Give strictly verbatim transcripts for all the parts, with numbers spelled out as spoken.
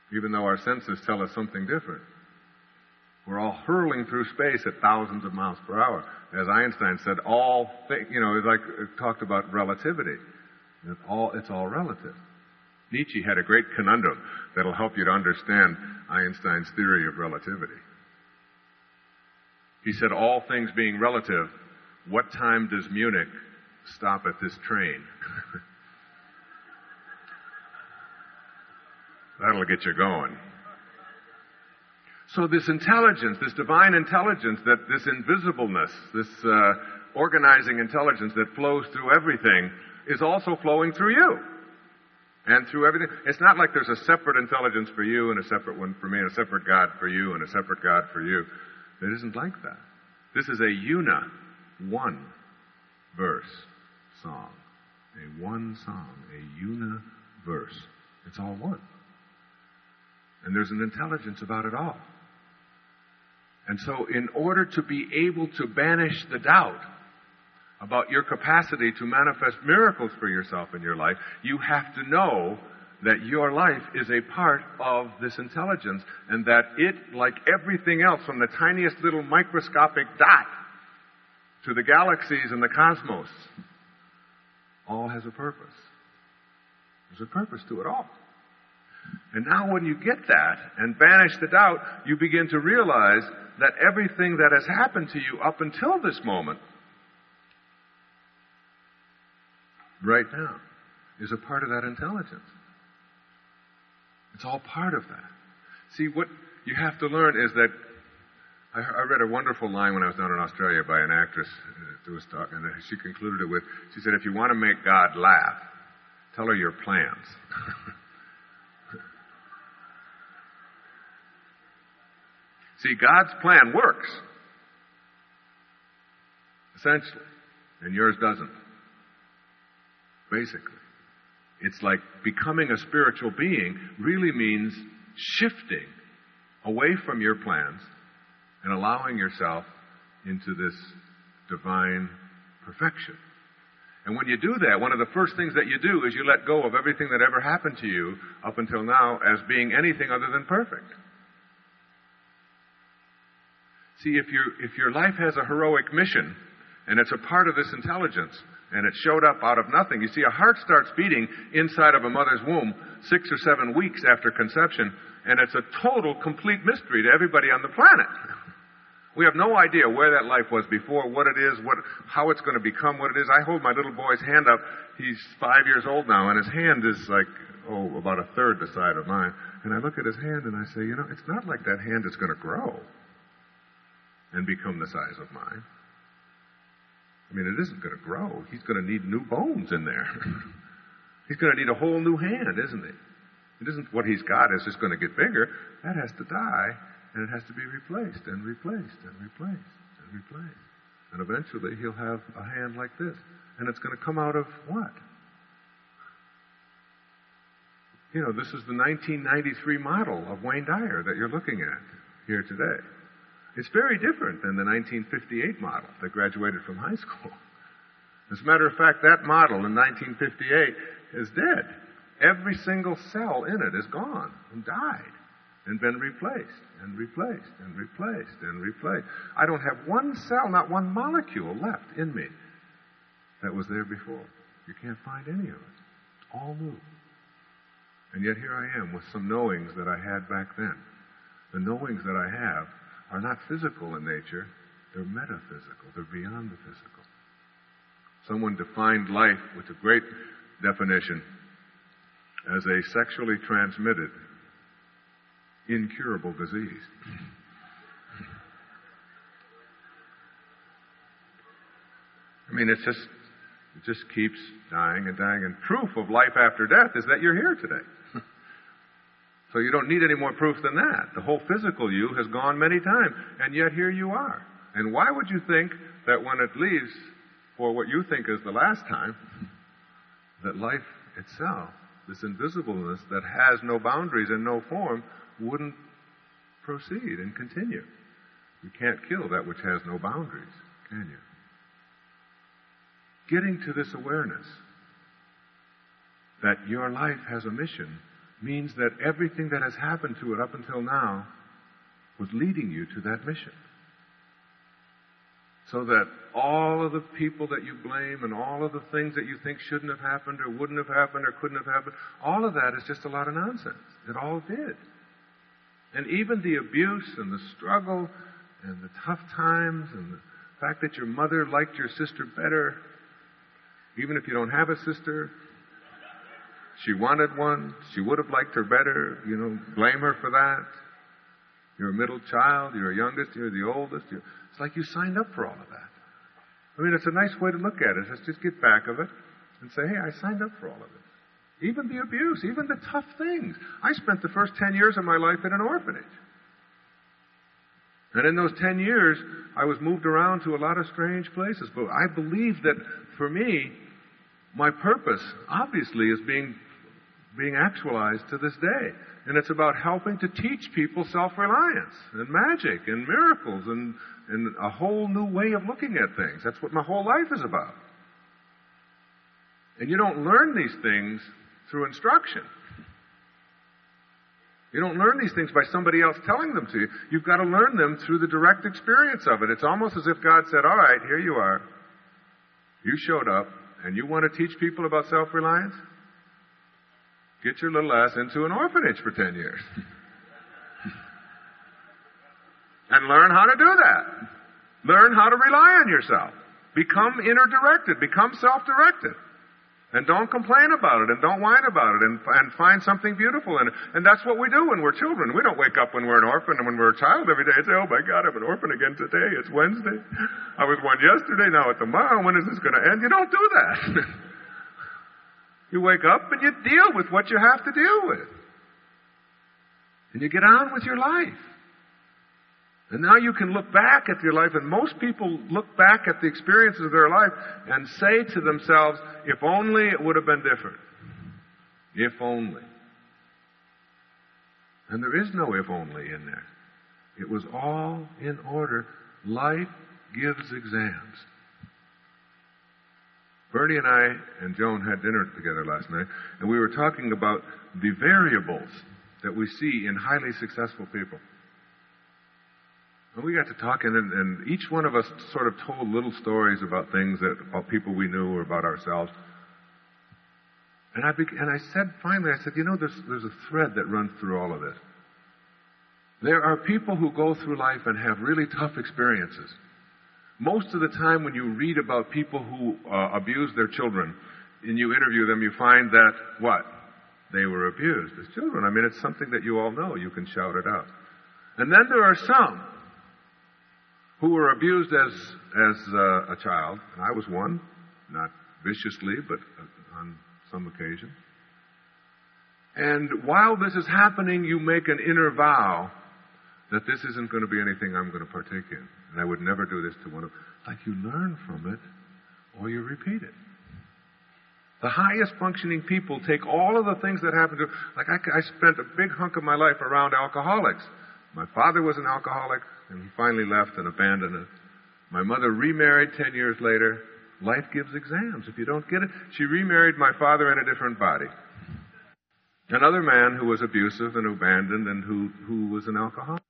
even though our senses tell us something different. We're all hurling through space at thousands of miles per hour. As Einstein said, all things, you know, it's like it talked about relativity. It's all, it's all relative. Nietzsche had a great conundrum that'll help you to understand Einstein's theory of relativity. He said, all things being relative, what time does Munich stop at this train? That'll get you going. So this intelligence, this divine intelligence, that this invisibleness, this uh, organizing intelligence that flows through everything is also flowing through you and through everything. It's not like there's a separate intelligence for you and a separate one for me and a separate God for you and a separate God for you. It isn't like that. This is a una, one verse song. A one song, a una verse. It's all one. And there's an intelligence about it all. And so in order to be able to banish the doubt about your capacity to manifest miracles for yourself in your life, you have to know that your life is a part of this intelligence, and that it, like everything else, from the tiniest little microscopic dot to the galaxies and the cosmos, all has a purpose. There's a purpose to it all. And now when you get that and banish the doubt, you begin to realize that everything that has happened to you up until this moment, right now, is a part of that intelligence. It's all part of that. See, what you have to learn is that I, I read a wonderful line when I was down in Australia by an actress who was talking, and she concluded it with, she said, if you want to make God laugh, tell her your plans. See, God's plan works, essentially, and yours doesn't. Basically. It's like becoming a spiritual being really means shifting away from your plans and allowing yourself into this divine perfection. And when you do that, one of the first things that you do is you let go of everything that ever happened to you up until now as being anything other than perfect. See, if, you, if your life has a heroic mission, and it's a part of this intelligence, and it showed up out of nothing. You see, a heart starts beating inside of a mother's womb six or seven weeks after conception, and it's a total, complete mystery to everybody on the planet. We have no idea where that life was before, what it is, what, how it's going to become what it is. I hold my little boy's hand up. He's five years old now, and his hand is like, oh, about a third the size of mine. And I look at his hand and I say, you know, it's not like that hand is going to grow and become the size of mine. I mean, it isn't going to grow. He's going to need new bones in there. He's going to need a whole new hand, isn't he? It isn't what he's got is just going to get bigger. That has to die, and it has to be replaced and replaced and replaced and replaced. And eventually he'll have a hand like this. And it's going to come out of what? You know, this is the nineteen ninety-three model of Wayne Dyer that you're looking at here today. It's very different than the nineteen fifty-eight model that graduated from high school. As a matter of fact, that model in nineteen fifty-eight is dead. Every single cell in it is gone and died and been replaced and replaced and replaced and replaced. I don't have one cell, not one molecule left in me that was there before. You can't find any of it. It's all new. And yet here I am with some knowings that I had back then. The knowings that I have are not physical in nature, they're metaphysical, they're beyond the physical. Someone defined life with a great definition as a sexually transmitted, incurable disease. I mean, it's just, it just keeps dying and dying, and proof of life after death is that you're here today. So you don't need any more proof than that. The whole physical you has gone many times, and yet here you are. And why would you think that when it leaves for what you think is the last time, that life itself, this invisibleness that has no boundaries and no form, wouldn't proceed and continue? You can't kill that which has no boundaries, can you? Getting to this awareness that your life has a mission means that everything that has happened to it up until now was leading you to that mission. So that all of the people that you blame and all of the things that you think shouldn't have happened or wouldn't have happened or couldn't have happened, all of that is just a lot of nonsense. It all did. And even the abuse and the struggle and the tough times and the fact that your mother liked your sister better, even if you don't have a sister, she wanted one, she would have liked her better, you know, blame her for that. You're a middle child, you're a youngest, you're the oldest. You're, it's like you signed up for all of that. I mean, it's a nice way to look at it. Let's just get back of it and say, hey, I signed up for all of this. Even the abuse, even the tough things. I spent the first ten years of my life in an orphanage. And in those ten years, I was moved around to a lot of strange places. But I believe that for me, my purpose, obviously, is being, being actualized to this day. And it's about helping to teach people self-reliance and magic and miracles and, and a whole new way of looking at things. That's what my whole life is about. And you don't learn these things through instruction. You don't learn these things by somebody else telling them to you. You've got to learn them through the direct experience of it. It's almost as if God said, all right, here you are. You showed up, and you want to teach people about self-reliance? Get your little ass into an orphanage for ten years. And learn how to do that. Learn how to rely on yourself. Become inner-directed. Become self-directed. And don't complain about it, and don't whine about it, and, and find something beautiful in it. And that's what we do when we're children. We don't wake up when we're an orphan and when we're a child every day and say, oh my God, I'm an orphan again today. It's Wednesday. I was one yesterday, now it's tomorrow. When is this going to end? You don't do that. You wake up and you deal with what you have to deal with. And you get on with your life. And now you can look back at your life, and most people look back at the experiences of their life and say to themselves, if only it would have been different. If only. And there is no if only in there. It was all in order. Life gives exams. Bernie and I and Joan had dinner together last night, and we were talking about the variables that we see in highly successful people. And we got to talking, and, and each one of us sort of told little stories about things that about people we knew or about ourselves. And I be- and I said finally, I said, you know, there's there's a thread that runs through all of this. There are people who go through life and have really tough experiences. Most of the time, when you read about people who uh, abuse their children, and you interview them, you find that what they were abused as children. I mean, it's something that you all know. You can shout it out. And then there are some who were abused as as uh, a child, and I was one, not viciously, but on some occasion. And while this is happening, you make an inner vow that this isn't going to be anything I'm going to partake in, and I would never do this to one of. Like you learn from it, or you repeat it. The highest functioning people take all of the things that happen to. Like I, I spent a big hunk of my life around alcoholics. My father was an alcoholic, and he finally left and abandoned it. My mother remarried ten years later. Life gives exams. If you don't get it, she remarried my father in a different body. Another man who was abusive and abandoned and who, who was an alcoholic.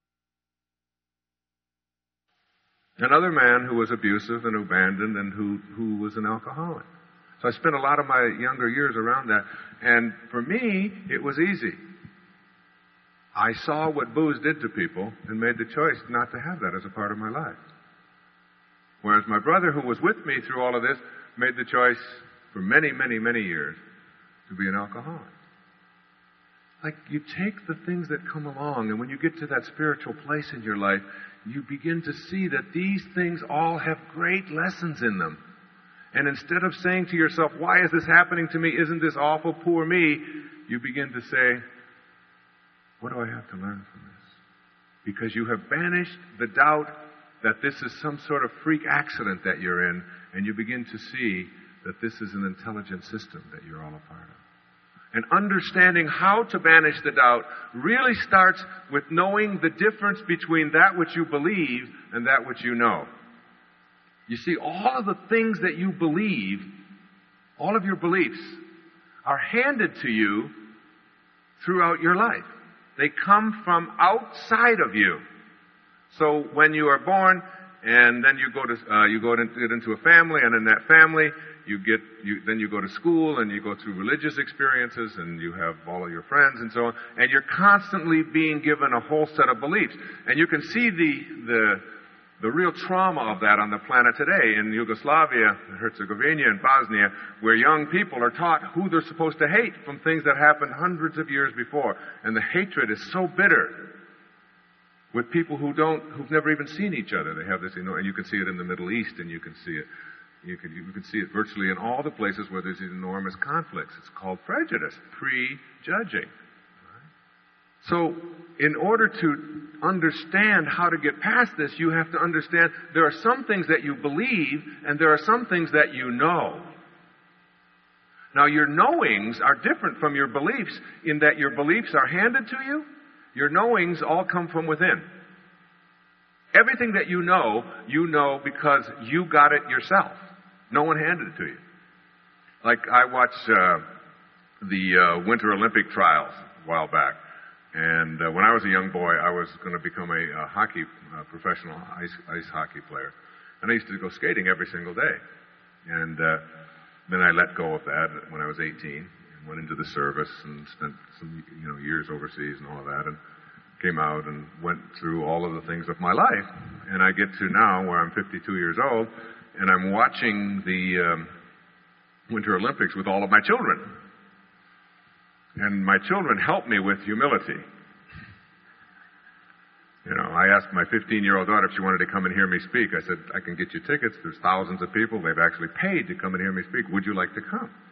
Another man who was abusive and abandoned and who, who was an alcoholic. So I spent a lot of my younger years around that. And for me, it was easy. I saw what booze did to people and made the choice not to have that as a part of my life. Whereas my brother, who was with me through all of this, made the choice for many, many, many years to be an alcoholic. Like, you take the things that come along, and when you get to that spiritual place in your life, you begin to see that these things all have great lessons in them. And instead of saying to yourself, why is this happening to me? Isn't this awful, poor me? You begin to say, what do I have to learn from this? Because you have banished the doubt that this is some sort of freak accident that you're in, and you begin to see that this is an intelligent system that you're all a part of. And understanding how to banish the doubt really starts with knowing the difference between that which you believe and that which you know. You see, all of the things that you believe, all of your beliefs, are handed to you throughout your life. They come from outside of you. So when you are born, and then you go to uh, you go to, get into a family, and in that family you get you then you go to school, and you go through religious experiences, and you have all of your friends and so on, and you're constantly being given a whole set of beliefs, and you can see the the the real trauma of that on the planet today in Yugoslavia, Herzegovina, and Bosnia, where young people are taught who they're supposed to hate from things that happened hundreds of years before, and the hatred is so bitter with people who don't, who've never even seen each other. They have this, you know, and you can see it in the Middle East, and you can see it, you can you can see it virtually in all the places where there's these enormous conflicts. It's called prejudice, prejudging. So, in order to understand how to get past this, you have to understand there are some things that you believe, and there are some things that you know. Now, your knowings are different from your beliefs in that your beliefs are handed to you. Your knowings all come from within. Everything that you know, you know because you got it yourself. No one handed it to you. Like, I watched uh, the uh, Winter Olympic trials a while back. And uh, when I was a young boy, I was going to become a, a hockey, uh, professional ice, ice hockey player. And I used to go skating every single day. And uh, then I let go of that when I was eighteen and went into the service and spent some you know years overseas and all of that, and came out and went through all of the things of my life. And I get to now where I'm fifty-two years old, and I'm watching the um, Winter Olympics with all of my children. And my children help me with humility. You know, I asked my fifteen-year-old daughter if she wanted to come and hear me speak. I said, I can get you tickets. There's thousands of people. They've actually paid to come and hear me speak. Would you like to come?